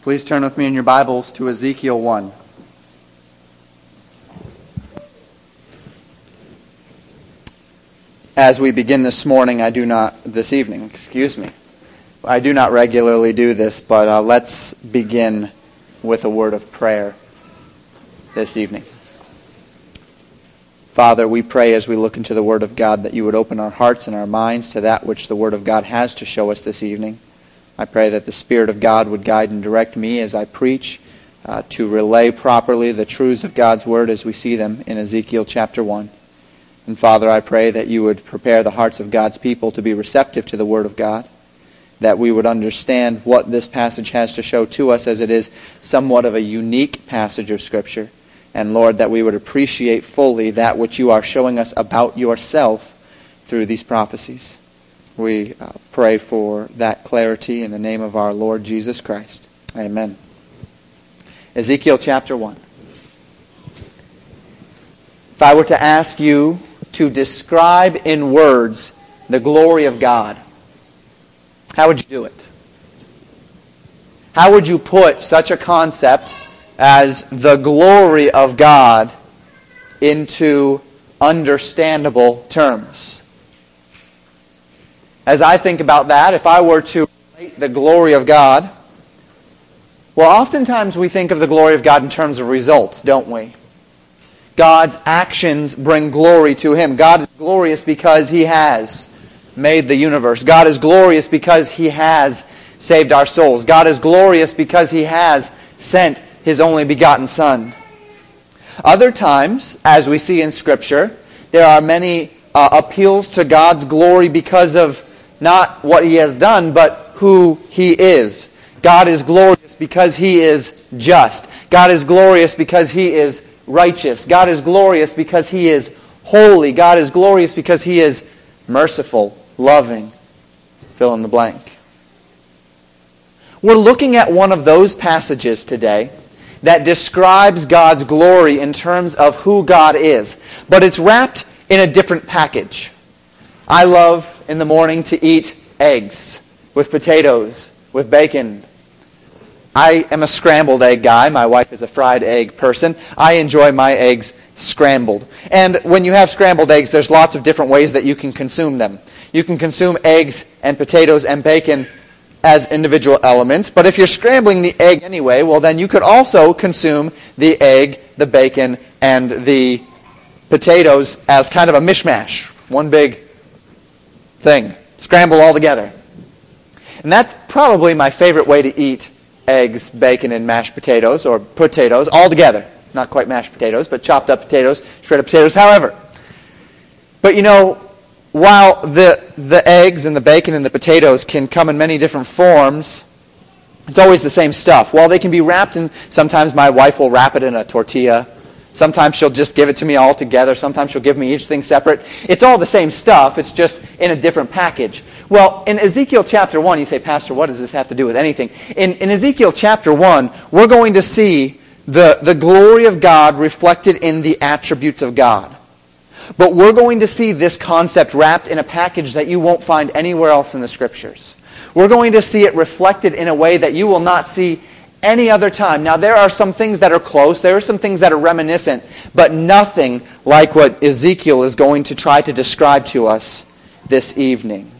Please turn with me in your Bibles to Ezekiel 1. As we begin this evening, I do not regularly do this, but let's begin with a word of prayer this evening. Father, we pray as we look into the Word of God that you would open our hearts and our minds to that which the Word of God has to show us this evening. I pray that the Spirit of God would guide and direct me as I preach to relay properly the truths of God's Word as we see them in Ezekiel chapter 1. And Father, I pray that you would prepare the hearts of God's people to be receptive to the Word of God, that we would understand what this passage has to show to us, as it is somewhat of a unique passage of Scripture. And Lord, that we would appreciate fully that which you are showing us about yourself through these prophecies. We pray for that clarity in the name of our Lord Jesus Christ. Amen. Ezekiel chapter 1. If I were to ask you to describe in words the glory of God, how would you do it? How would you put such a concept as the glory of God into understandable terms? As I think about that, if I were to relate the glory of God, well, oftentimes we think of the glory of God in terms of results, don't we? God's actions bring glory to Him. God is glorious because He has made the universe. God is glorious because He has saved our souls. God is glorious because He has sent His only begotten Son. Other times, as we see in Scripture, there are many appeals to God's glory because of not what He has done, but who He is. God is glorious because He is just. God is glorious because He is righteous. God is glorious because He is holy. God is glorious because He is merciful, loving. Fill in the blank. We're looking at one of those passages today that describes God's glory in terms of who God is. But it's wrapped in a different package. I love in the morning to eat eggs with potatoes, with bacon. I am a scrambled egg guy. My wife is a fried egg person. I enjoy my eggs scrambled. And when you have scrambled eggs, there's lots of different ways that you can consume them. You can consume eggs and potatoes and bacon as individual elements, but if you're scrambling the egg anyway, well then you could also consume the egg, the bacon, and the potatoes as kind of a mishmash. One big thing. Scramble all together. And that's probably my favorite way to eat eggs, bacon, and mashed potatoes, or potatoes, all together. Not quite mashed potatoes, but chopped up potatoes, shredded potatoes, however. But you know, while the eggs and the bacon and the potatoes can come in many different forms, it's always the same stuff. While they can be wrapped in, sometimes my wife will wrap it in a tortilla. Sometimes she'll just give it to me all together. Sometimes she'll give me each thing separate. It's all the same stuff. It's just in a different package. Well, in Ezekiel chapter 1, you say, Pastor, what does this have to do with anything? In Ezekiel chapter 1, we're going to see the glory of God reflected in the attributes of God. But we're going to see this concept wrapped in a package that you won't find anywhere else in the Scriptures. We're going to see it reflected in a way that you will not see any other time. Now, there are some things that are close. There are some things that are reminiscent. But nothing like what Ezekiel is going to try to describe to us this evening.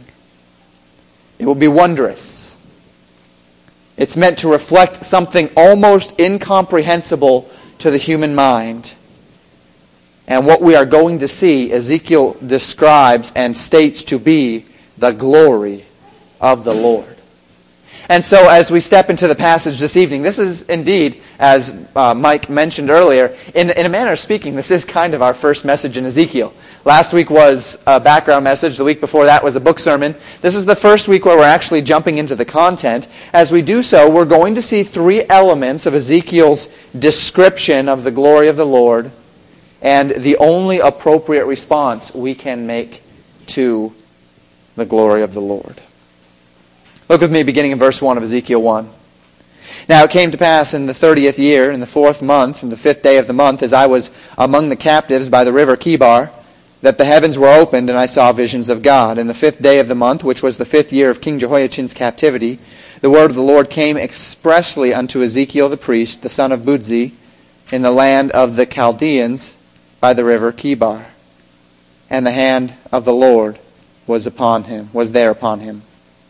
It will be wondrous. It's meant to reflect something almost incomprehensible to the human mind. And what we are going to see, Ezekiel describes and states to be the glory of the Lord. And so as we step into the passage this evening, this is indeed, as Mike mentioned earlier, in a manner of speaking, this is kind of our first message in Ezekiel. Last week was a background message. The week before that was a book sermon. This is the first week where we're actually jumping into the content. As we do so, we're going to see three elements of Ezekiel's description of the glory of the Lord and the only appropriate response we can make to the glory of the Lord. Look with me beginning in verse 1 of Ezekiel 1. Now it came to pass in the 30th year, in the 4th month, in the 5th day of the month, as I was among the captives by the river Chebar, that the heavens were opened, and I saw visions of God. In the 5th day of the month, which was the 5th year of King Jehoiachin's captivity, The word of the Lord came expressly unto Ezekiel the priest, the son of Buzi, in the land of the Chaldeans by the river Chebar. And the hand of the Lord was there upon him.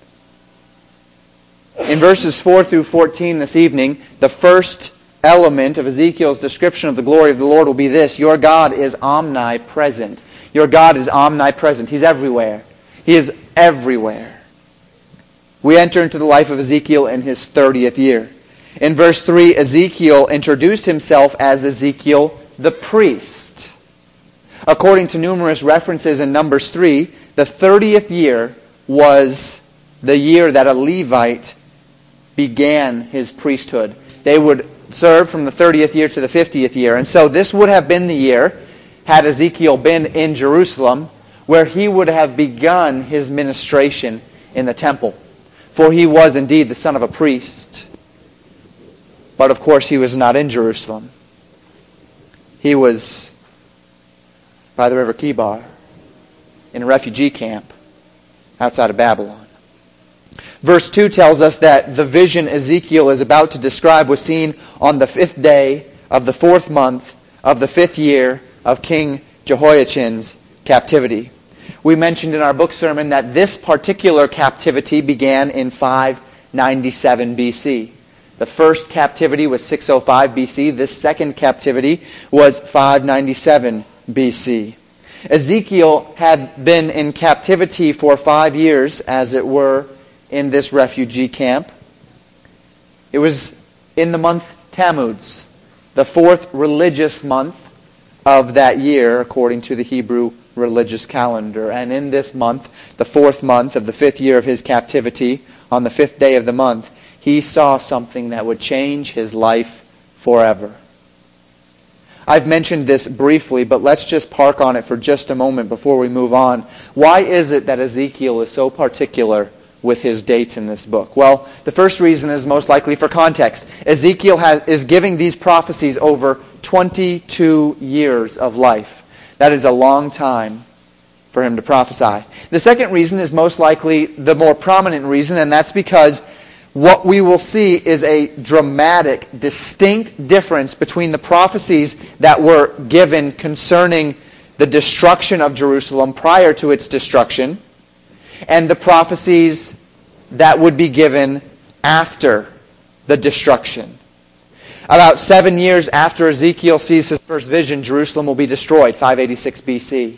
In verses 4 through 14 this evening, the first element of Ezekiel's description of the glory of the Lord will be this: your God is omnipresent. Your God is omnipresent. He's everywhere. He is everywhere. We enter into the life of Ezekiel in his 30th year. In verse 3, Ezekiel introduced himself as Ezekiel the priest. According to numerous references in Numbers 3, the 30th year was the year that a Levite began his priesthood. They would serve from the 30th year to the 50th year. And so this would have been the year, had Ezekiel been in Jerusalem, where he would have begun his ministration in the temple. For he was indeed the son of a priest. But of course he was not in Jerusalem. He was by the river Chebar, in a refugee camp outside of Babylon. Verse 2 tells us that the vision Ezekiel is about to describe was seen on the 5th day of the 4th month of the 5th year of King Jehoiachin's captivity. We mentioned in our book sermon that this particular captivity began in 597 BC. The first captivity was 605 BC. This second captivity was 597 BC. Ezekiel had been in captivity for 5 years, as it were, in this refugee camp. It was in the month Tammuz, the 4th religious month of that year, according to the Hebrew religious calendar. And in this month, the 4th month of the 5th year of his captivity, on the 5th day of the month, he saw something that would change his life forever. I've mentioned this briefly, but let's just park on it for just a moment before we move on. Why is it that Ezekiel is so particular with his dates in this book? Well, the first reason is most likely for context. Ezekiel is giving these prophecies over 22 years of life. That is a long time for him to prophesy. The second reason is most likely the more prominent reason, and that's because what we will see is a dramatic, distinct difference between the prophecies that were given concerning the destruction of Jerusalem prior to its destruction and the prophecies that would be given after the destruction. About 7 years after Ezekiel sees his first vision, Jerusalem will be destroyed, 586 BC.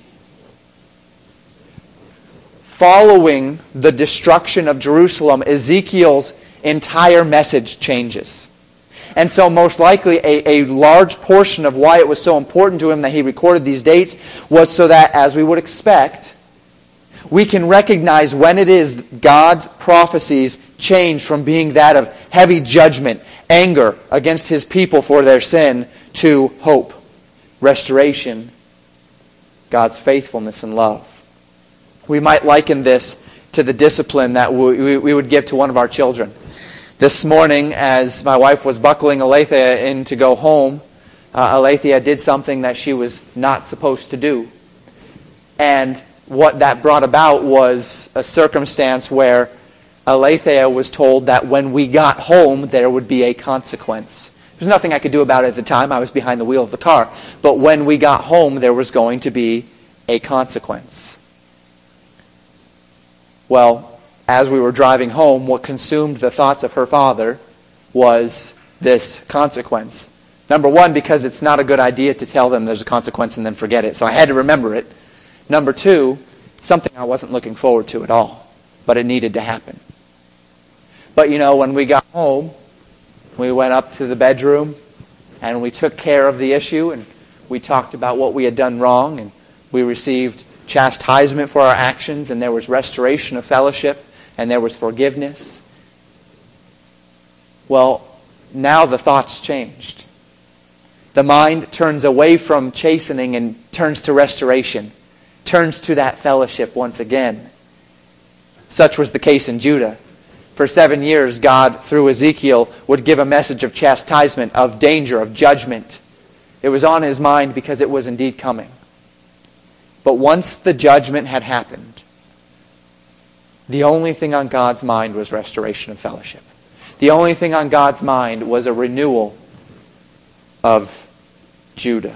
Following the destruction of Jerusalem, Ezekiel's entire message changes. And so most likely a large portion of why it was so important to him that he recorded these dates was so that, as we would expect, we can recognize when it is God's prophecies change from being that of heavy judgment, anger against his people for their sin, to hope, restoration, God's faithfulness and love. We might liken this to the discipline that we would give to one of our children. This morning, as my wife was buckling Alethea in to go home, Alethea did something that she was not supposed to do. And what that brought about was a circumstance where Alethea was told that when we got home, there would be a consequence. There's nothing I could do about it at the time. I was behind the wheel of the car. But when we got home, there was going to be a consequence. Well, as we were driving home, what consumed the thoughts of her father was this consequence. Number one, because it's not a good idea to tell them there's a consequence and then forget it. So I had to remember it. Number two, something I wasn't looking forward to at all, but it needed to happen. But when we got home, we went up to the bedroom and we took care of the issue and we talked about what we had done wrong and we received chastisement for our actions and there was restoration of fellowship and there was forgiveness. Well, now the thoughts changed. The mind turns away from chastening and turns to restoration, turns to that fellowship once again. Such was the case in Judah. For 7 years, God, through Ezekiel, would give a message of chastisement, of danger, of judgment. It was on his mind because it was indeed coming. But once the judgment had happened, the only thing on God's mind was restoration of fellowship. The only thing on God's mind was a renewal of Judah.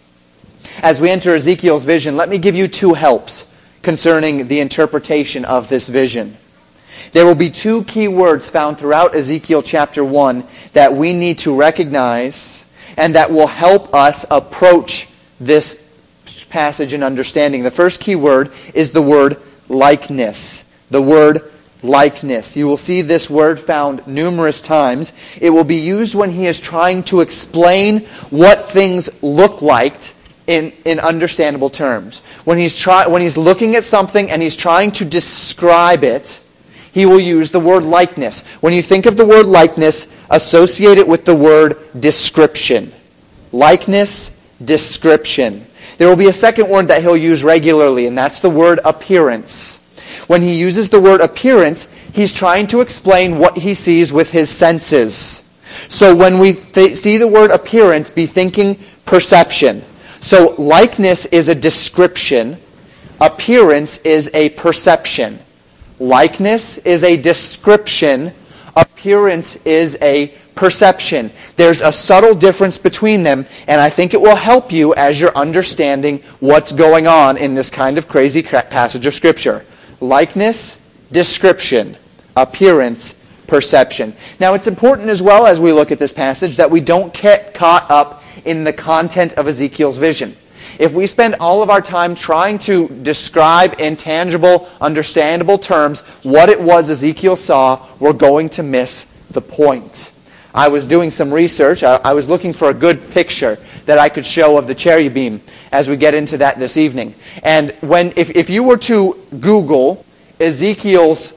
As we enter Ezekiel's vision, let me give you two helps concerning the interpretation of this vision. There will be two key words found throughout Ezekiel chapter 1 that we need to recognize and that will help us approach this passage in understanding. The first key word is the word likeness. The word likeness. You will see this word found numerous times. It will be used when he is trying to explain what things look like in understandable terms. When he's looking at something and he's trying to describe it, he will use the word likeness. When you think of the word likeness, associate it with the word description. Likeness, description. There will be a second word that he'll use regularly, and that's the word appearance. When he uses the word appearance, he's trying to explain what he sees with his senses. So when we see the word appearance, be thinking perception. So likeness is a description. Appearance is a perception. Likeness is a description. Appearance is a perception. There's a subtle difference between them, and I think it will help you as you're understanding what's going on in this kind of crazy passage of Scripture. Likeness, description. Appearance, perception. Now it's important as well as we look at this passage that we don't get caught up in the content of Ezekiel's vision. If we spend all of our time trying to describe in tangible, understandable terms what it was Ezekiel saw, we're going to miss the point. I was doing some research. I was looking for a good picture that I could show of the cherubim as we get into that this evening. And if you were to Google Ezekiel's,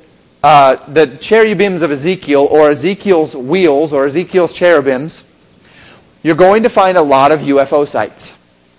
the cherubims of Ezekiel, or Ezekiel's wheels, or Ezekiel's cherubims, you're going to find a lot of UFO sites.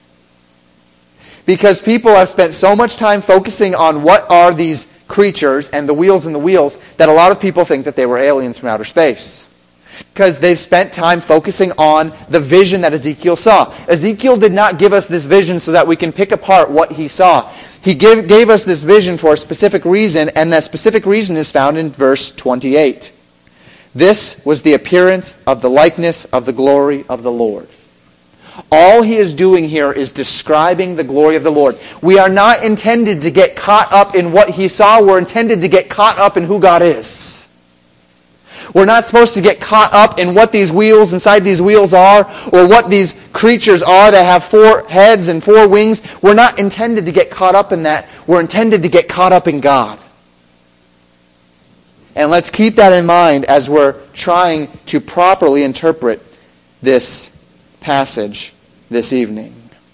Because people have spent so much time focusing on what are these creatures and the wheels that a lot of people think that they were aliens from outer space. Because they've spent time focusing on the vision that Ezekiel saw. Ezekiel did not give us this vision so that we can pick apart what he saw. He gave us this vision for a specific reason, and that specific reason is found in verse 28. This was the appearance of the likeness of the glory of the Lord. All he is doing here is describing the glory of the Lord. We are not intended to get caught up in what he saw. We're intended to get caught up in who God is. We're not supposed to get caught up in what these wheels inside these wheels are, or what these creatures are that have 4 heads and 4 wings. We're not intended to get caught up in that. We're intended to get caught up in God. And let's keep that in mind as we're trying to properly interpret this passage this evening.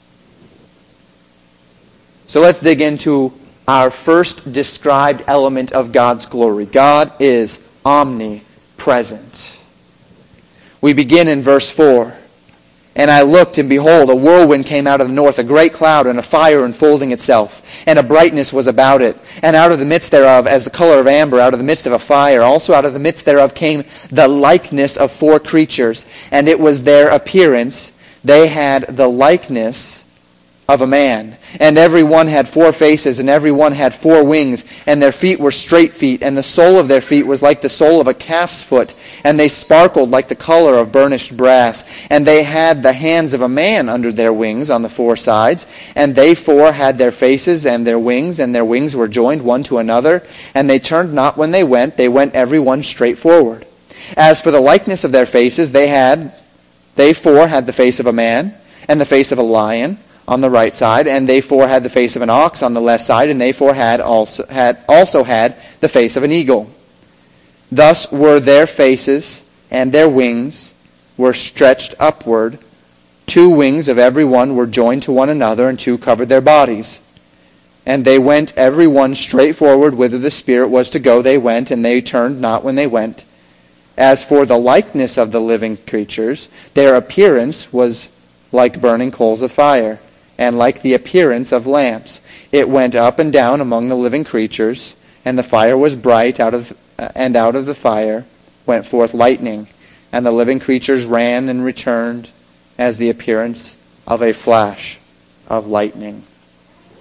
So let's dig into our first described element of God's glory. God is omnipresent. We begin in verse 4. And I looked, and behold, a whirlwind came out of the north, a great cloud, and a fire enfolding itself. And a brightness was about it. And out of the midst thereof, as the color of amber, out of the midst of a fire, also out of the midst thereof came the likeness of 4 creatures. And it was their appearance. They had the likeness of a man. And every one had 4 faces, and every one had 4 wings, and their feet were straight feet, and the sole of their feet was like the sole of a calf's foot, and they sparkled like the color of burnished brass. And they had the hands of a man under their wings on the 4 sides, and they 4 had their faces and their wings were joined one to another, and they turned not when they went every one straight forward. As for the likeness of their faces, they 4 had the face of a man, and the face of a lion on the right side, and they 4 had the face of an ox on the left side, and they 4 had also had the face of an eagle. Thus were their faces, and their wings were stretched upward. 2 wings of every one were joined to one another, and 2 covered their bodies. And they went every one straight forward, whither the Spirit was to go they went, and they turned not when they went. As for the likeness of the living creatures, their appearance was like burning coals of fire, and like the appearance of lamps. It went up and down among the living creatures, and the fire was bright, and out of the fire went forth lightning, and the living creatures ran and returned as the appearance of a flash of lightning.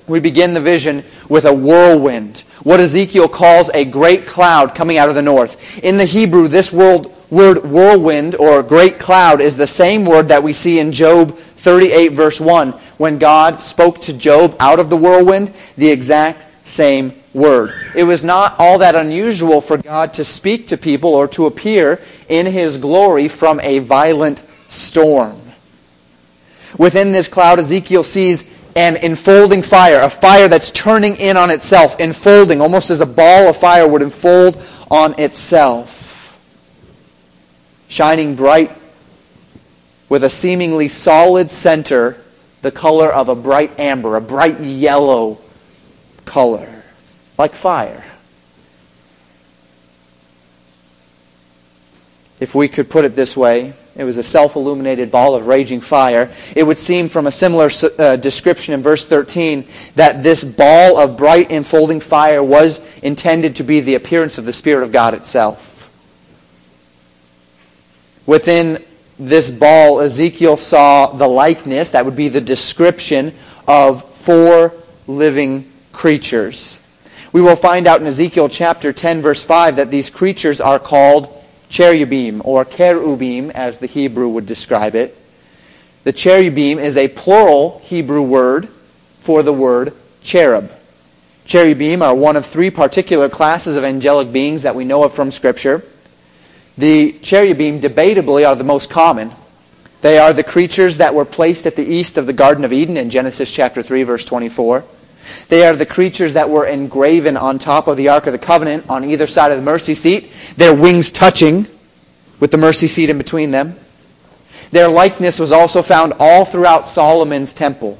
we begin the vision with a whirlwind, what Ezekiel calls a great cloud coming out of the north. In the Hebrew, this word whirlwind or great cloud is the same word that we see in Job 38 verse 1. When God spoke to Job out of the whirlwind, the exact same word. It was not all that unusual for God to speak to people or to appear in His glory from a violent storm. Within this cloud, Ezekiel sees an enfolding fire, a fire that's turning in on itself, enfolding, almost as a ball of fire would enfold on itself. Shining bright with a seemingly solid center, the color of a bright amber, a bright yellow color, like fire. If we could put it this way, it was a self-illuminated ball of raging fire. It would seem from a similar description in verse 13 that this ball of bright enfolding fire was intended to be the appearance of the Spirit of God itself. Within this ball, Ezekiel saw the likeness, that would be the description, of 4 living creatures. We will find out in Ezekiel chapter 10 verse 5 that these creatures are called cherubim, or cherubim, as the Hebrew would describe it. The cherubim is a plural Hebrew word for the word cherub. Cherubim are one of 3 particular classes of angelic beings that we know of from Scripture. The cherubim, debatably, are the most common. They are the creatures that were placed at the east of the Garden of Eden in Genesis chapter 3, verse 24. They are the creatures that were engraven on top of the Ark of the Covenant on either side of the mercy seat, their wings touching with the mercy seat in between them. Their likeness was also found all throughout Solomon's temple.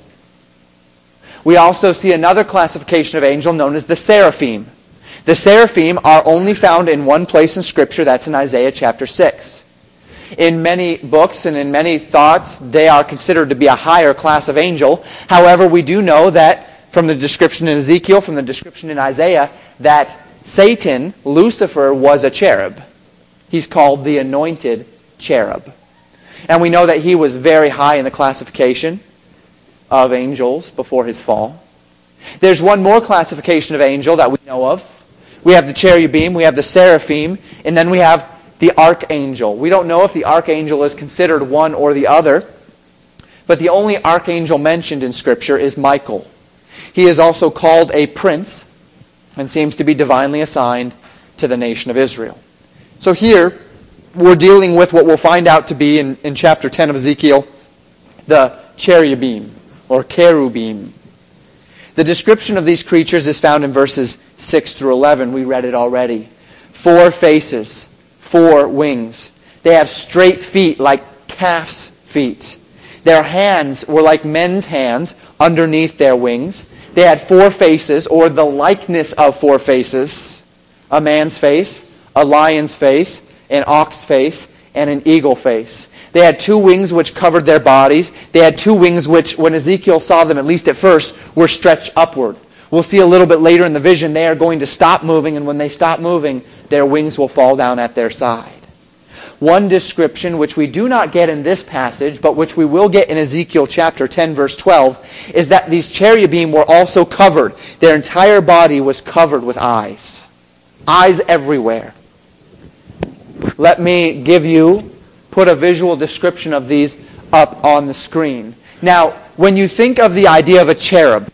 We also see another classification of angel known as the seraphim. The seraphim are only found in one place in Scripture, that's in Isaiah chapter 6. In many books and in many thoughts, they are considered to be a higher class of angel. However, we do know that from the description in Ezekiel, from the description in Isaiah, that Satan, Lucifer, was a cherub. He's called the anointed cherub. And we know that he was very high in the classification of angels before his fall. There's one more classification of angel that we know of. We have the cherubim, we have the seraphim, and then we have the archangel. We don't know if the archangel is considered one or the other, but the only archangel mentioned in Scripture is Michael. He is also called a prince and seems to be divinely assigned to the nation of Israel. So here, we're dealing with what we'll find out to be in chapter 10 of Ezekiel, the cherubim, or cherubim. The description of these creatures is found in verses 6 through 11. We read it already. 4 faces, 4 wings. They have straight feet like calf's feet. Their hands were like men's hands underneath their wings. They had 4 faces, or the likeness of 4 faces. A man's face, a lion's face, an ox face, and an eagle face. They had 2 wings which covered their bodies. They had 2 wings which, when Ezekiel saw them, at least at first, were stretched upward. We'll see a little bit later in the vision they are going to stop moving, and when they stop moving, their wings will fall down at their side. One description, which we do not get in this passage, but which we will get in Ezekiel chapter 10, verse 12, is that these cherubim were also covered. Their entire body was covered with eyes. Eyes everywhere. Let me put a visual description of these up on the screen. Now, when you think of the idea of a cherub,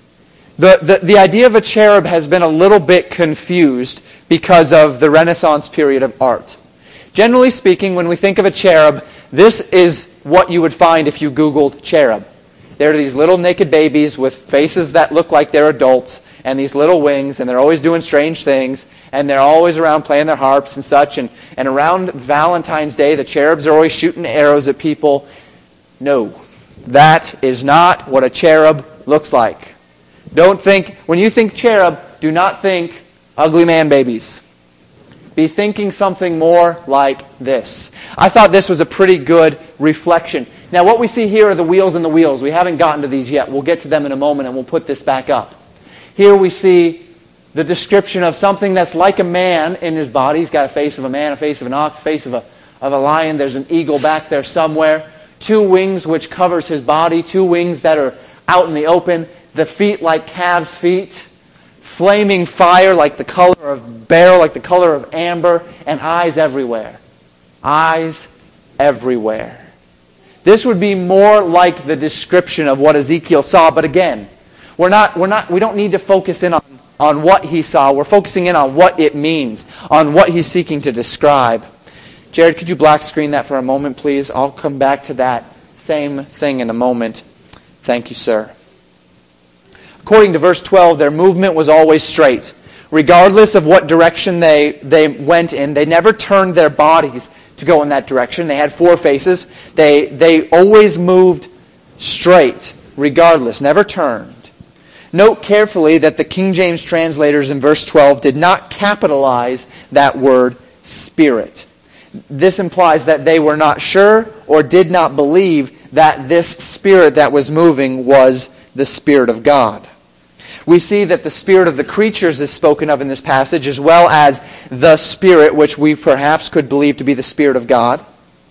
the idea of a cherub has been a little bit confused because of the Renaissance period of art. Generally speaking, when we think of a cherub, this is what you would find if you Googled cherub. They're these little naked babies with faces that look like they're adults and these little wings, and they're always doing strange things, and they're always around playing their harps and such, and around Valentine's Day, the cherubs are always shooting arrows at people. No, that is not what a cherub looks like. When you think cherub, do not think ugly man babies. Be thinking something more like this. I thought this was a pretty good reflection. Now what we see here are the wheels and the wheels. We haven't gotten to these yet. We'll get to them in a moment and we'll put this back up. Here we see the description of something that's like a man in his body. He's got a face of a man, a face of an ox, a face of a lion. There's an eagle back there somewhere. 2 wings which covers his body. 2 wings that are out in the open. the feet like calves' feet, flaming fire like the color of beryl, like the color of amber, and eyes everywhere. Eyes everywhere. This would be more like the description of what Ezekiel saw, but again, we don't need to focus in on what he saw. We're focusing in on what it means, on what he's seeking to describe. Jared, could you black screen that for a moment, please? I'll come back to that same thing in a moment. Thank you, sir. According to verse 12, their movement was always straight. Regardless of what direction they went in, they never turned their bodies to go in that direction. They had 4 faces. They always moved straight, regardless, never turned. Note carefully that the King James translators in verse 12 did not capitalize that word spirit. This implies that they were not sure or did not believe that this spirit that was moving was the Spirit of God. We see that the spirit of the creatures is spoken of in this passage, as well as the Spirit, which we perhaps could believe to be the Spirit of God.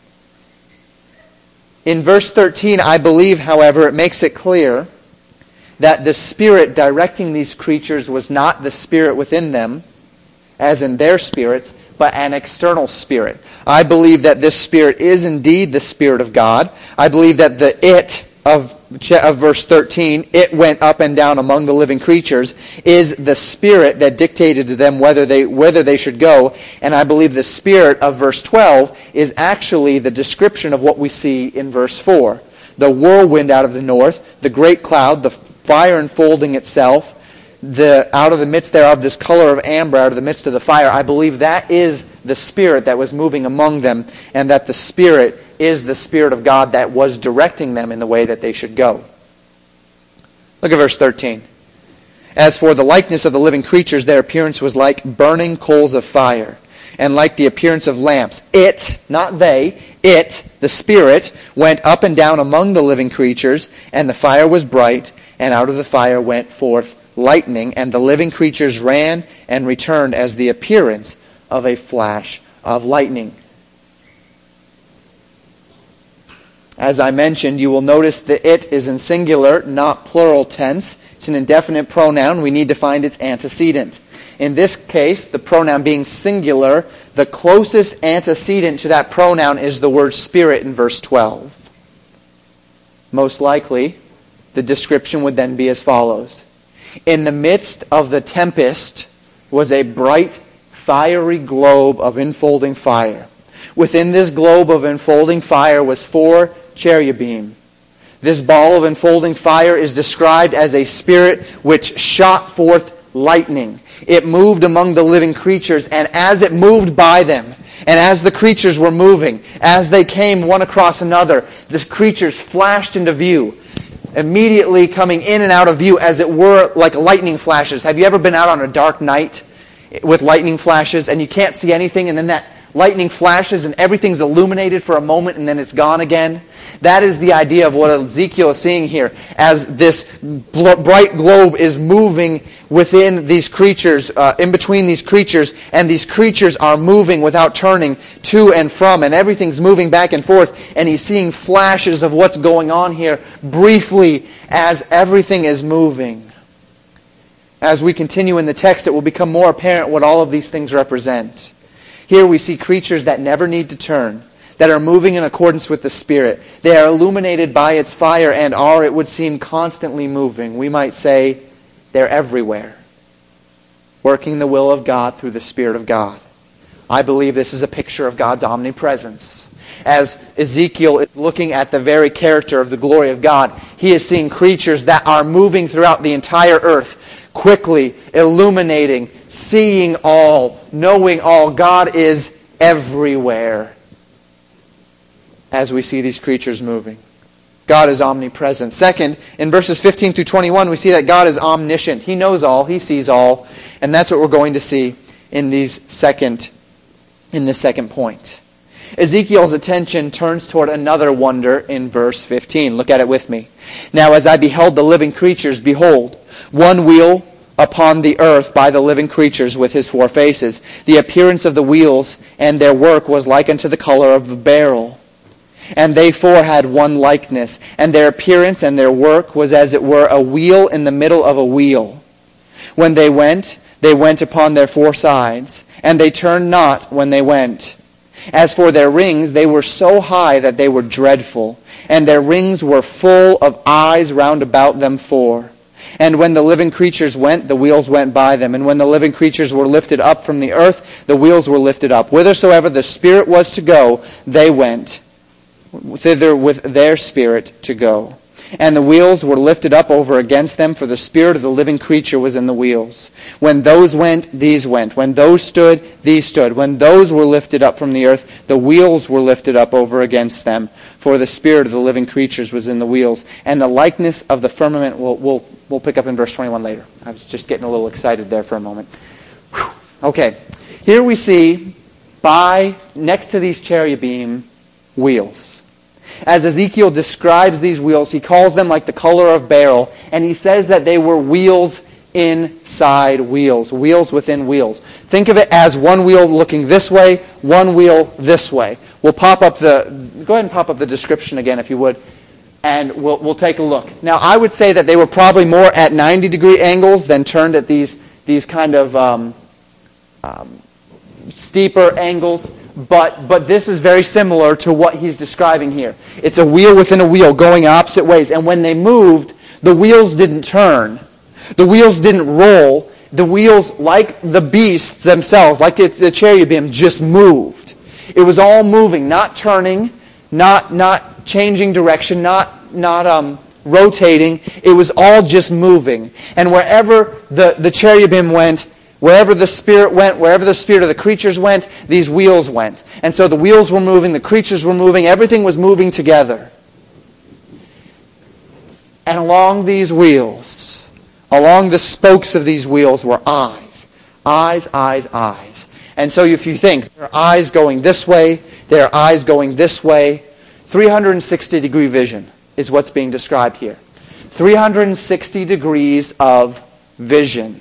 In verse 13, I believe, however, it makes it clear that the Spirit directing these creatures was not the Spirit within them, as in their spirits, but an external spirit. I believe that this Spirit is indeed the Spirit of God. I believe that the it of verse 13, it went up and down among the living creatures, is the Spirit that dictated to them whether they should go. And I believe the Spirit of verse 12 is actually the description of what we see in verse 4. The whirlwind out of the north, the great cloud, the fire enfolding itself, out of the midst thereof, this color of amber out of the midst of the fire. I believe that is the Spirit that was moving among them, and that the Spirit is the Spirit of God that was directing them in the way that they should go. Look at verse 13. As for the likeness of the living creatures, their appearance was like burning coals of fire, and like the appearance of lamps. It, not they, it, the Spirit, went up and down among the living creatures, and the fire was bright, and out of the fire went forth lightning, and the living creatures ran and returned as the appearance of a flash of lightning. As I mentioned, you will notice that it is in singular, not plural tense. It's an indefinite pronoun. We need to find its antecedent. In this case, the pronoun being singular, the closest antecedent to that pronoun is the word Spirit in verse 12. Most likely, the description would then be as follows. In the midst of the tempest was a bright, fiery globe of enfolding fire. Within this globe of enfolding fire was 4 cherubim. This ball of enfolding fire is described as a spirit which shot forth lightning. It moved among the living creatures, and as it moved by them, and as the creatures were moving, as they came one across another, the creatures flashed into view, immediately coming in and out of view as it were like lightning flashes. Have you ever been out on a dark night with lightning flashes and you can't see anything, and then that lightning flashes and everything's illuminated for a moment and then it's gone again? That is the idea of what Ezekiel is seeing here, as this bright globe is moving within these creatures, in between these creatures, and these creatures are moving without turning to and from, and everything's moving back and forth, and he's seeing flashes of what's going on here briefly as everything is moving. As we continue in the text, it will become more apparent what all of these things represent. Here we see creatures that never need to turn, that are moving in accordance with the Spirit. They are illuminated by its fire and are, it would seem, constantly moving. We might say they're everywhere, working the will of God through the Spirit of God. I believe this is a picture of God's omnipresence. As Ezekiel is looking at the very character of the glory of God, he is seeing creatures that are moving throughout the entire earth, quickly illuminating, seeing all, knowing all. God is everywhere as we see these creatures moving. God is omnipresent. Second, in verses 15 through 21, we see that God is omniscient. He knows all. He sees all. And that's what we're going to see in this second point. Ezekiel's attention turns toward another wonder in verse 15. Look at it with me. Now as I beheld the living creatures, behold, one wheel upon the earth by the living creatures with his 4 faces. The appearance of the wheels and their work was like unto the color of the beryl. And they four had one likeness, and their appearance and their work was as it were a wheel in the middle of a wheel. When they went upon their four sides, and they turned not when they went. As for their rings, they were so high that they were dreadful, and their rings were full of eyes round about them four. And when the living creatures went, the wheels went by them. And when the living creatures were lifted up from the earth, the wheels were lifted up. Whithersoever the Spirit was to go, they went thither with their spirit to go. And the wheels were lifted up over against them, for the spirit of the living creature was in the wheels. When those went, these went. When those stood, these stood. When those were lifted up from the earth, the wheels were lifted up over against them, for the spirit of the living creatures was in the wheels. And the likeness of the firmament, we'll pick up in verse 21 later. I was just getting a little excited there for a moment. Whew. Okay, here we see, next to these cherubim, wheels. As Ezekiel describes these wheels, he calls them like the color of beryl, and he says that they were wheels inside wheels, wheels within wheels. Think of it as one wheel looking this way, one wheel this way. Go ahead and pop up the description again if you would, and we'll take a look. Now I would say that they were probably more at 90-degree angles than turned at these kind of steeper angles. But this is very similar to what he's describing here. It's a wheel within a wheel going opposite ways. And when they moved, the wheels didn't turn. The wheels didn't roll. The wheels, like the beasts themselves, like the cherubim, just moved. It was all moving, not turning, not changing direction, not rotating. It was all just moving. And wherever the cherubim went, wherever the Spirit went, wherever the spirit of the creatures went, these wheels went. And so the wheels were moving, the creatures were moving, everything was moving together. And along these wheels, along the spokes of these wheels were eyes. Eyes, eyes, eyes. And so if you think, there are eyes going this way, there are eyes going this way, 360-degree vision is what's being described here. 360 degrees of vision.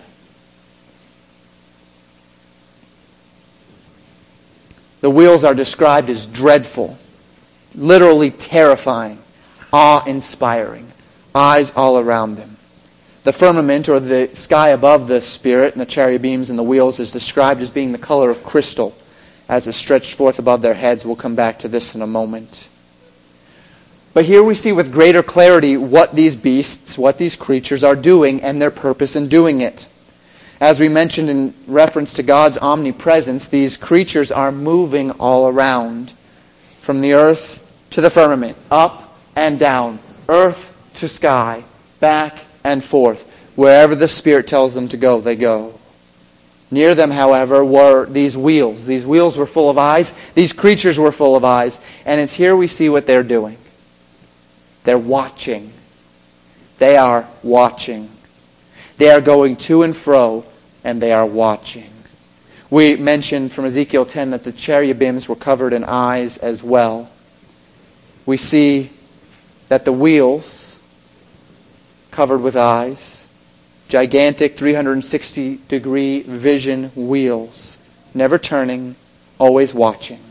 The wheels are described as dreadful, literally terrifying, awe-inspiring, eyes all around them. The firmament, or the sky above the Spirit and the cherubims and the wheels, is described as being the color of crystal, as it stretched forth above their heads. We'll come back to this in a moment. But here we see with greater clarity what these beasts, what these creatures are doing, and their purpose in doing it. As we mentioned in reference to God's omnipresence, these creatures are moving all around, from the earth to the firmament, up and down, earth to sky, back and forth. Wherever the Spirit tells them to go, they go. Near them, however, were these wheels. These wheels were full of eyes. These creatures were full of eyes. And it's here we see what they're doing. They're watching. They are watching. They are going to and fro, and they are watching. We mentioned from Ezekiel 10 that the cherubims were covered in eyes as well. We see that the wheels, covered with eyes, gigantic 360-degree vision wheels, never turning, always watching.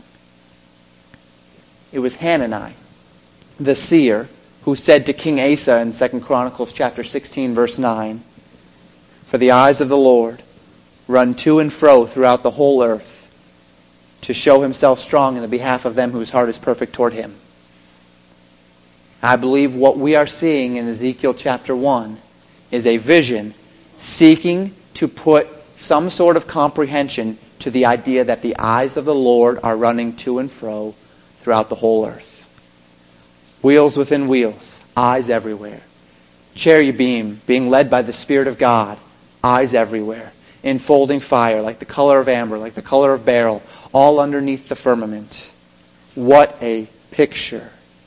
It was Hanani, the seer, who said to King Asa in 2 Chronicles chapter 16, verse 9, "For the eyes of the Lord run to and fro throughout the whole earth, to show himself strong in the behalf of them whose heart is perfect toward him." I believe what we are seeing in Ezekiel chapter 1 is a vision seeking to put some sort of comprehension to the idea that the eyes of the Lord are running to and fro throughout the whole earth. Wheels within wheels, eyes everywhere. Cherubim being led by the Spirit of God, eyes everywhere. Enfolding fire like the color of amber, like the color of beryl, all underneath the firmament. What a picture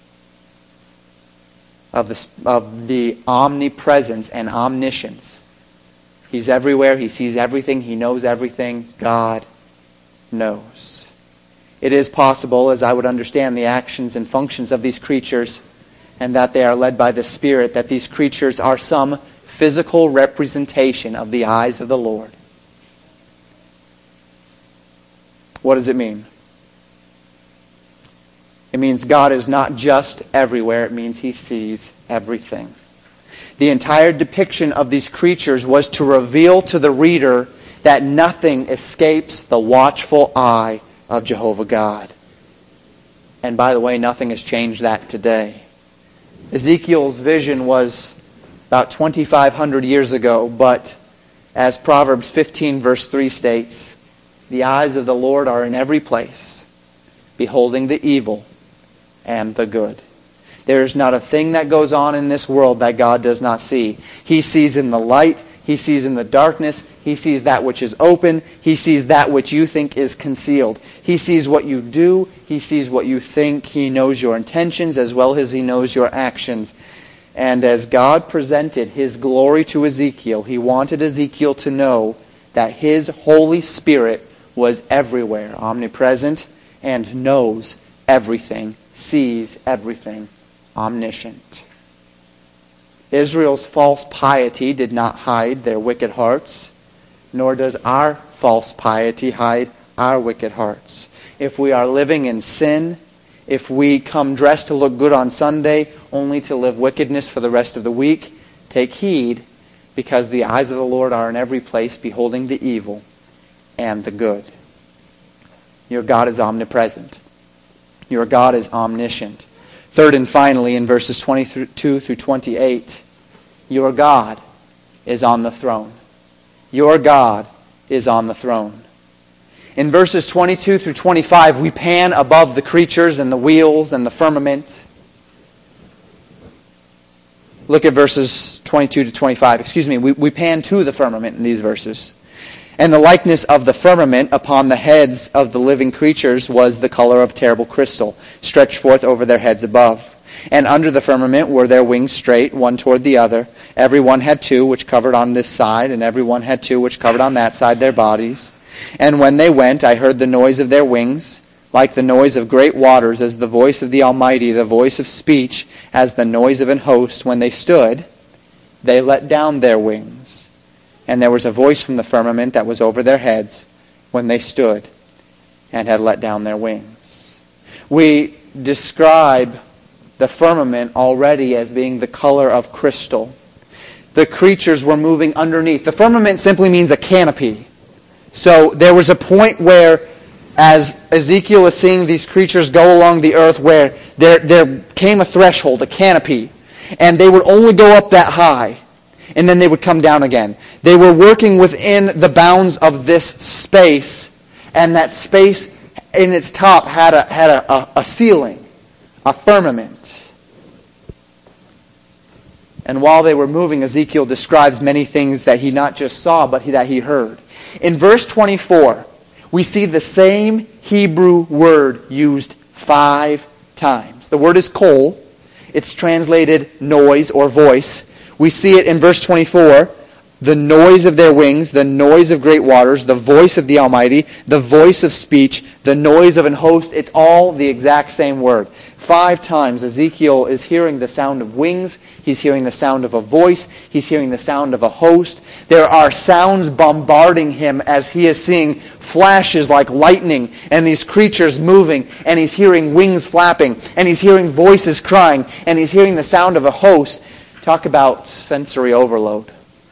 of the omnipresence and omniscience. He's everywhere. He sees everything. He knows everything. God knows. It is possible, as I would understand the actions and functions of these creatures, and that they are led by the Spirit, that these creatures are some physical representation of the eyes of the Lord. What does it mean? It means God is not just everywhere. It means he sees everything. The entire depiction of these creatures was to reveal to the reader that nothing escapes the watchful eye of Jehovah God. And by the way, nothing has changed that today. Ezekiel's vision was about 2,500 years ago, but as Proverbs 15 verse 3 states, the eyes of the Lord are in every place, beholding the evil and the good. There is not a thing that goes on in this world that God does not see. He sees in the light. He sees in the darkness. He sees that which is open. He sees that which you think is concealed. He sees what you do. He sees what you think. He knows your intentions as well as he knows your actions. And as God presented his glory to Ezekiel, he wanted Ezekiel to know that his Holy Spirit was everywhere, omnipresent, and knows everything, sees everything, omniscient. Israel's false piety did not hide their wicked hearts, nor does our false piety hide our wicked hearts. If we are living in sin, if we come dressed to look good on Sunday, only to live wickedness for the rest of the week, take heed, because the eyes of the Lord are in every place, beholding the evil and the good. Your God is omnipresent. Your God is omniscient. Third and finally, in verses 22 through 28, your God is on the throne. Your God is on the throne. In verses 22 through 25, we pan above the creatures and the wheels and the firmament. Look at verses 22 to 25. We pan to the firmament in these verses. And the likeness of the firmament upon the heads of the living creatures was the color of terrible crystal, stretched forth over their heads above. And under the firmament were their wings straight, one toward the other. Every one had two, which covered on this side, and every one had two, which covered on that side, their bodies. And when they went, I heard the noise of their wings, like the noise of great waters, as the voice of the Almighty, the voice of speech, as the noise of an host. When they stood, they let down their wings. And there was a voice from the firmament that was over their heads when they stood and had let down their wings. We describe the firmament already as being the color of crystal. The creatures were moving underneath. The firmament simply means a canopy. So there was a point where, as Ezekiel is seeing these creatures go along the earth, where there came a threshold, a canopy, and they would only go up that high, and then they would come down again. They were working within the bounds of this space, and that space in its top had a ceiling, a firmament. And while they were moving, Ezekiel describes many things that he not just saw, but that he heard. In verse 24, we see the same Hebrew word used 5 times. The word is kol. It's translated noise or voice. We see it in verse 24, the noise of their wings, the noise of great waters, the voice of the Almighty, the voice of speech, the noise of an host. It's all the exact same word. 5 times Ezekiel is hearing the sound of wings. He's hearing the sound of a voice. He's hearing the sound of a host. There are sounds bombarding him as he is seeing flashes like lightning and these creatures moving, and he's hearing wings flapping, and he's hearing voices crying, and he's hearing the sound of a host. Talk about sensory overload.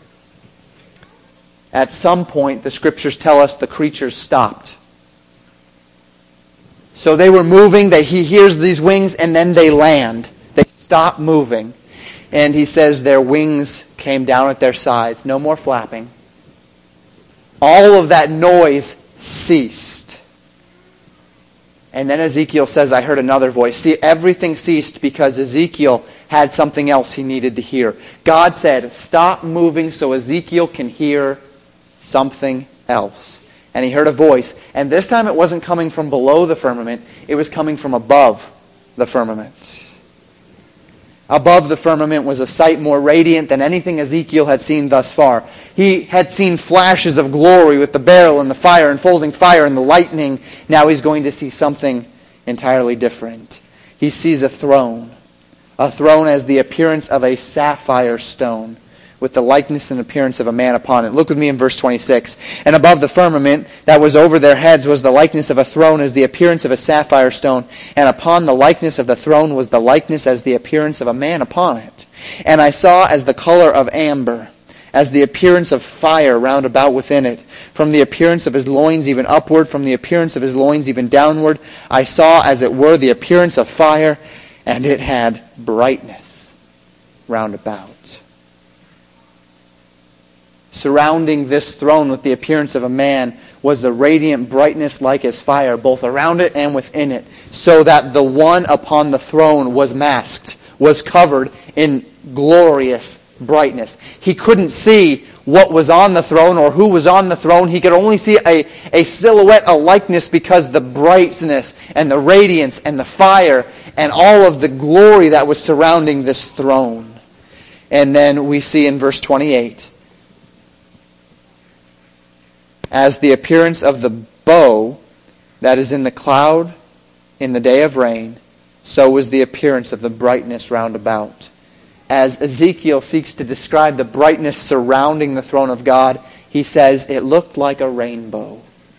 At some point, the scriptures tell us the creatures stopped. So they were moving, he hears these wings, and then they land. They stop moving. And he says their wings came down at their sides. No more flapping. All of that noise ceased. And then Ezekiel says, I heard another voice. See, everything ceased because Ezekiel had something else he needed to hear. God said, stop moving so Ezekiel can hear something else. And he heard a voice. And this time it wasn't coming from below the firmament. It was coming from above the firmament. Above the firmament was a sight more radiant than anything Ezekiel had seen thus far. He had seen flashes of glory with the beryl and the fire, enfolding fire and the lightning. Now he's going to see something entirely different. He sees a throne as the appearance of a sapphire stone, with the likeness and appearance of a man upon it. Look with me in verse 26. And above the firmament that was over their heads was the likeness of a throne as the appearance of a sapphire stone. And upon the likeness of the throne was the likeness as the appearance of a man upon it. And I saw as the color of amber, as the appearance of fire round about within it. From the appearance of his loins even upward, from the appearance of his loins even downward, I saw as it were the appearance of fire, and it had brightness round about. Surrounding this throne with the appearance of a man was the radiant brightness like as fire, both around it and within it, so that the one upon the throne was masked, was covered in glorious brightness. He couldn't see what was on the throne or who was on the throne. He could only see a silhouette, a likeness, because the brightness and the radiance and the fire and all of the glory that was surrounding this throne. And then we see in verse 28, as the appearance of the bow that is in the cloud in the day of rain, so was the appearance of the brightness round about. As Ezekiel seeks to describe the brightness surrounding the throne of God, he says it looked like a rainbow.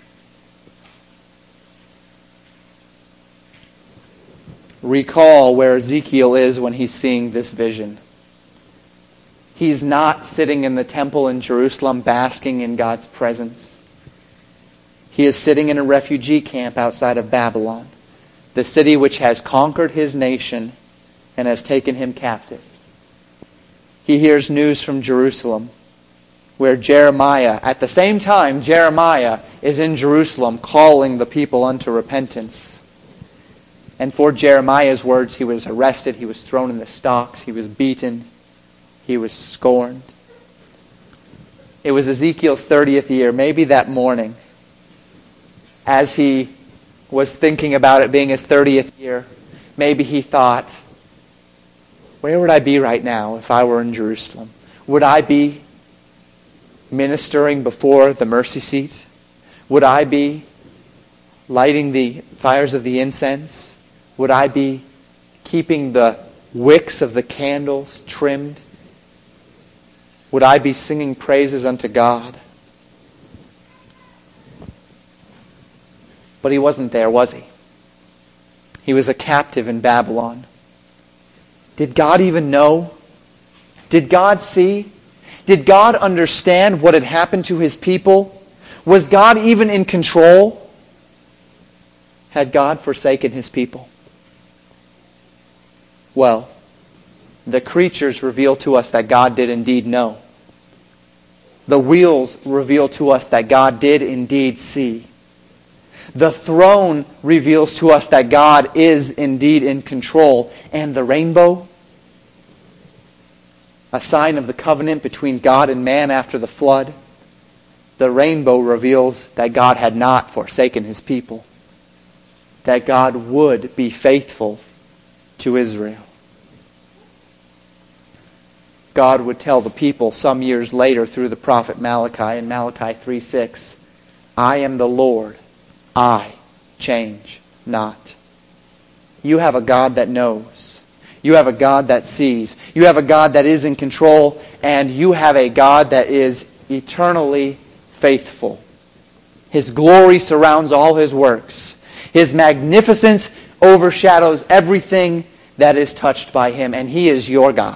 Recall where Ezekiel is when he's seeing this vision. He's not sitting in the temple in Jerusalem basking in God's presence. He is sitting in a refugee camp outside of Babylon, the city which has conquered his nation and has taken him captive. He hears news from Jerusalem, where Jeremiah, at the same time, Jeremiah is in Jerusalem calling the people unto repentance. And for Jeremiah's words, he was arrested, he was thrown in the stocks, he was beaten, he was scorned. It was Ezekiel's 30th year, maybe that morning, as he was thinking about it being his 30th year, maybe he thought, where would I be right now if I were in Jerusalem? Would I be ministering before the mercy seat? Would I be lighting the fires of the incense? Would I be keeping the wicks of the candles trimmed? Would I be singing praises unto God? But he wasn't there, was he? He was a captive in Babylon. Did God even know? Did God see? Did God understand what had happened to his people? Was God even in control? Had God forsaken his people? Well, the creatures reveal to us that God did indeed know. The wheels reveal to us that God did indeed see. The throne reveals to us that God is indeed in control. And the rainbow, a sign of the covenant between God and man after the flood, the rainbow reveals that God had not forsaken his people, that God would be faithful to Israel. God would tell the people some years later through the prophet Malachi in Malachi 3:6, I am the Lord, I change not. You have a God that knows. You have a God that sees. You have a God that is in control. And you have a God that is eternally faithful. His glory surrounds all his works. His magnificence overshadows everything that is touched by him. And he is your God.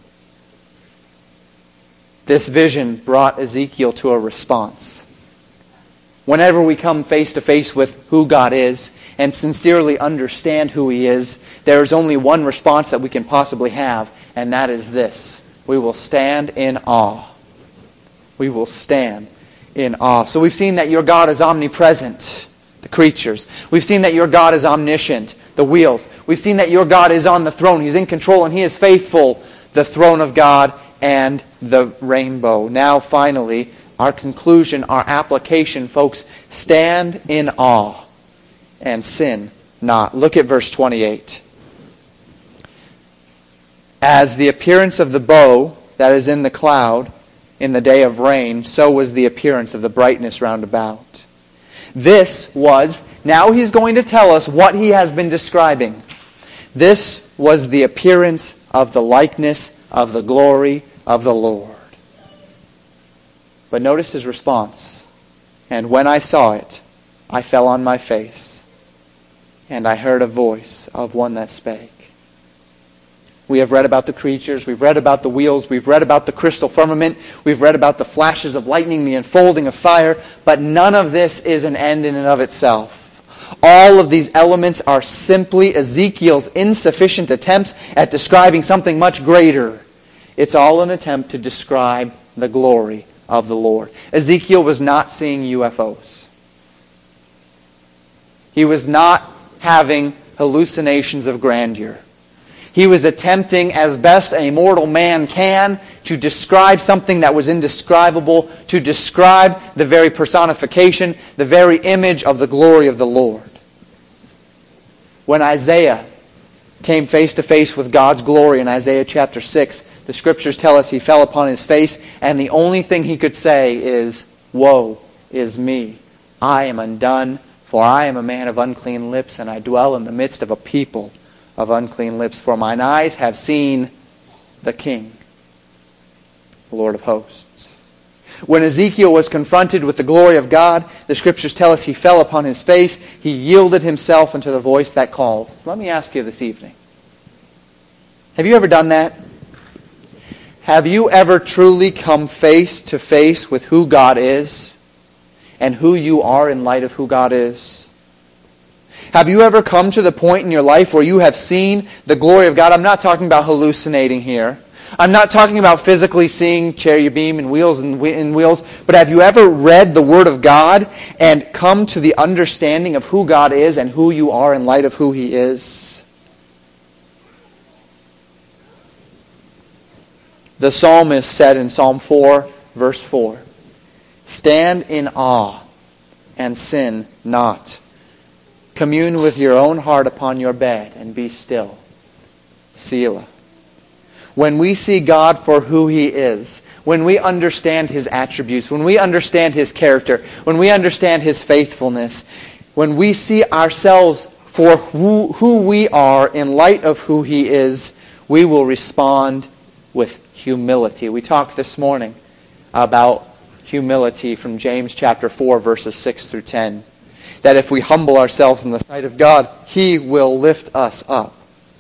This vision brought Ezekiel to a response. Whenever we come face to face with who God is and sincerely understand who he is, there is only one response that we can possibly have, and that is this. We will stand in awe. We will stand in awe. So we've seen that your God is omnipresent, the creatures. We've seen that your God is omniscient, the wheels. We've seen that your God is on the throne. He's in control and he is faithful, the throne of God and the rainbow. Now finally, our conclusion, our application, folks, stand in awe and sin not. Look at verse 28. As the appearance of the bow that is in the cloud in the day of rain, so was the appearance of the brightness round about. This was, now he's going to tell us what he has been describing. This was the appearance of the likeness of the glory of the Lord. But notice his response. And when I saw it, I fell on my face, and I heard a voice of one that spake. We have read about the creatures, we've read about the wheels, we've read about the crystal firmament, we've read about the flashes of lightning, the unfolding of fire, but none of this is an end in and of itself. All of these elements are simply Ezekiel's insufficient attempts at describing something much greater. It's all an attempt to describe the glory of the Lord. Ezekiel was not seeing UFOs. He was not having hallucinations of grandeur. He was attempting as best a mortal man can to describe something that was indescribable, to describe the very personification, the very image of the glory of the Lord. When Isaiah came face to face with God's glory in Isaiah chapter 6, the Scriptures tell us he fell upon his face, and the only thing he could say is, "Woe is me! I am undone, for I am a man of unclean lips, and I dwell in the midst of a people of unclean lips. For mine eyes have seen the King, the Lord of hosts." When Ezekiel was confronted with the glory of God, the Scriptures tell us he fell upon his face. He yielded himself unto the voice that calls. Let me ask you this evening. Have you ever done that? Have you ever truly come face to face with who God is and who you are in light of who God is? Have you ever come to the point in your life where you have seen the glory of God? I'm not talking about hallucinating here. I'm not talking about physically seeing cherubim and wheels, but have you ever read the Word of God and come to the understanding of who God is and who you are in light of who He is? The psalmist said in Psalm 4, verse 4, "Stand in awe and sin not. Commune with your own heart upon your bed and be still." Selah. When we see God for who He is, when we understand His attributes, when we understand His character, when we understand His faithfulness, when we see ourselves for who we are in light of who He is, we will respond with humility. We talked this morning about humility from James chapter 4, verses 6 through 10. That if we humble ourselves in the sight of God, He will lift us up.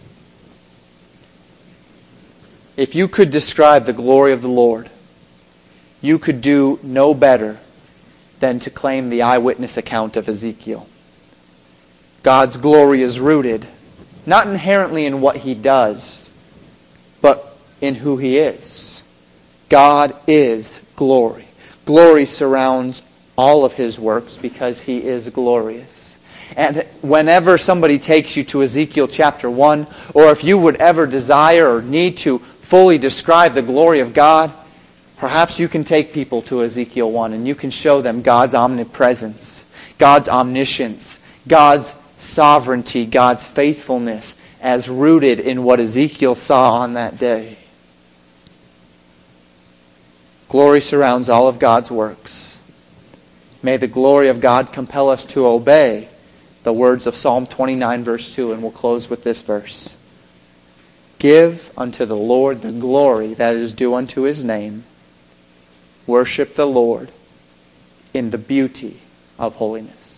If you could describe the glory of the Lord, you could do no better than to claim the eyewitness account of Ezekiel. God's glory is rooted, not inherently in what He does, but in who He is. God is glory. Glory surrounds all of His works because He is glorious. And whenever somebody takes you to Ezekiel chapter 1, or if you would ever desire or need to fully describe the glory of God, perhaps you can take people to Ezekiel 1 and you can show them God's omnipresence, God's omniscience, God's sovereignty, God's faithfulness as rooted in what Ezekiel saw on that day. Glory surrounds all of God's works. May the glory of God compel us to obey the words of Psalm 29 verse 2, and we'll close with this verse. Give unto the Lord the glory that is due unto His name. Worship the Lord in the beauty of holiness.